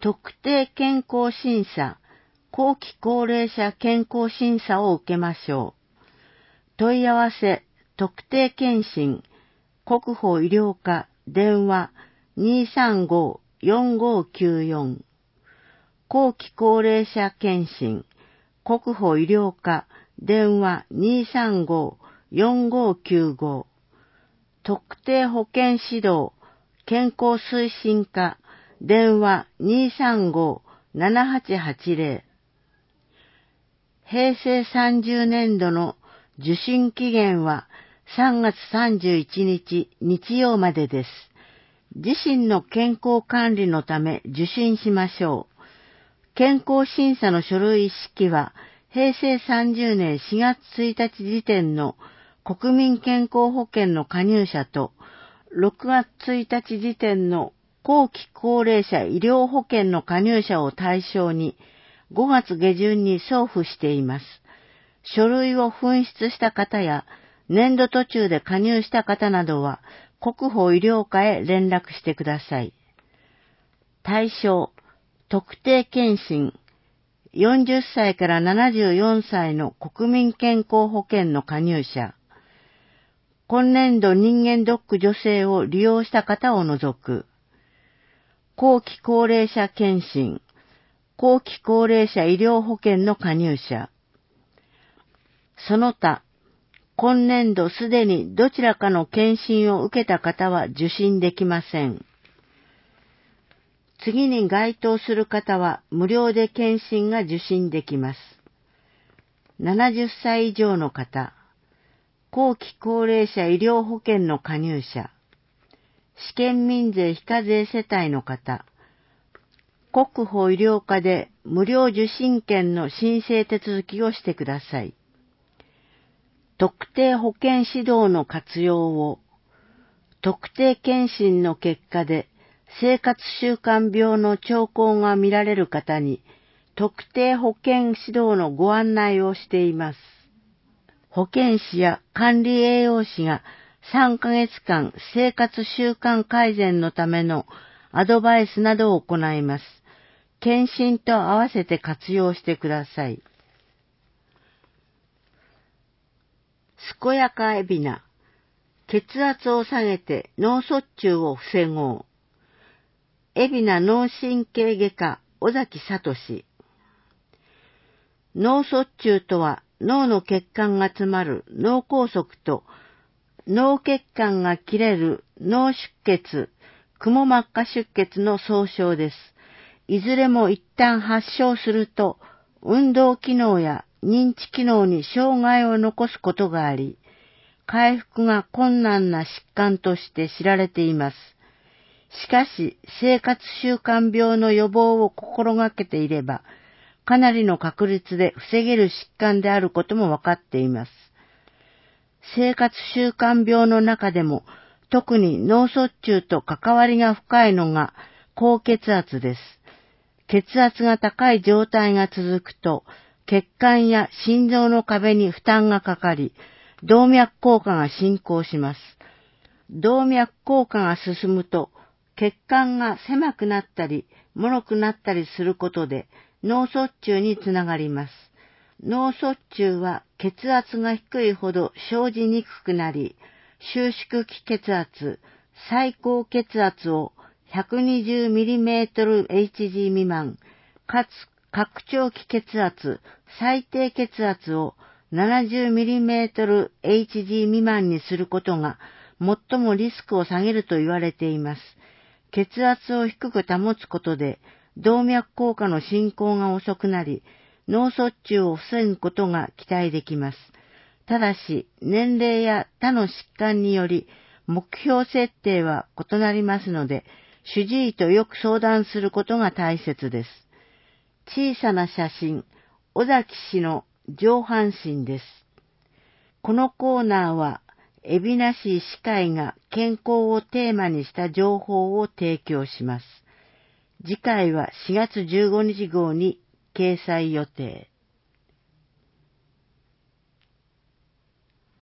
特定健康審査、後期高齢者健康審査を受けましょう。問い合わせ、特定健診、国保医療課、電話235-4594。後期高齢者健診、国保医療課、電話235-4595。特定保健指導、健康推進課、電話235-7880。平成30年度の受診期限は3月31日日曜までです。自身の健康管理のため受診しましょう。健康審査の書類一式は平成30年4月1日時点の国民健康保険の加入者と6月1日時点の後期高齢者医療保険の加入者を対象に5月下旬に送付しています。書類を紛失した方や年度途中で加入した方などは国保医療課へ連絡してください。対象、特定健診、40歳から74歳の国民健康保険の加入者、今年度人間ドック助成を利用した方を除く、後期高齢者健診、後期高齢者医療保険の加入者、その他、今年度すでにどちらかの検診を受けた方は受診できません。次に該当する方は無料で検診が受診できます。70歳以上の方、後期高齢者医療保険の加入者、試験民税非課税世帯の方、国保医療課で無料受診券の申請手続きをしてください。特定保険指導の活用を、特定健診の結果で生活習慣病の兆候が見られる方に特定保険指導のご案内をしています。保健師や管理栄養士が3ヶ月間生活習慣改善のためのアドバイスなどを行います。検診と合わせて活用してください。健やか海老名、血圧を下げて脳卒中を防ごう。海老名脳神経外科尾崎聡。脳卒中とは脳の血管が詰まる脳梗塞と脳血管が切れる脳出血、くも膜下出血の総称です。いずれも一旦発症すると運動機能や認知機能に障害を残すことがあり、回復が困難な疾患として知られています。しかし、生活習慣病の予防を心がけていれば、かなりの確率で防げる疾患であることも分かっています。生活習慣病の中でも、特に脳卒中と関わりが深いのが高血圧です。血圧が高い状態が続くと、血管や心臓の壁に負担がかかり、動脈硬化が進行します。動脈硬化が進むと、血管が狭くなったり、脆くなったりすることで、脳卒中につながります。脳卒中は血圧が低いほど生じにくくなり、収縮期血圧、最高血圧を 120mmHg 未満、かつ拡張期血圧、最低血圧を 70mmHg 未満にすることが最もリスクを下げると言われています。血圧を低く保つことで動脈硬化の進行が遅くなり、脳卒中を防ぐことが期待できます。ただし、年齢や他の疾患により目標設定は異なりますので、主治医とよく相談することが大切です。小さな写真、尾崎氏の上半身です。このコーナーは、海老名市医師会が健康をテーマにした情報を提供します。次回は4月15日号に掲載予定。